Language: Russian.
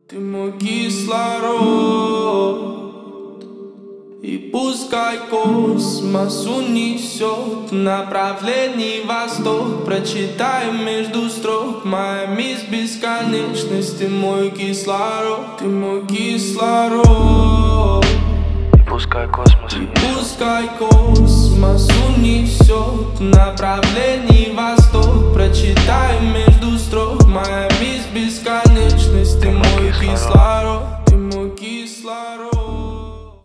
Ты мой кислород, и пускай космос унесет в направлении восток. Прочитаем между строк моя мисс бесконечность. Ты мой кислород, ты мой кислород. Пускай космос унесет в направлении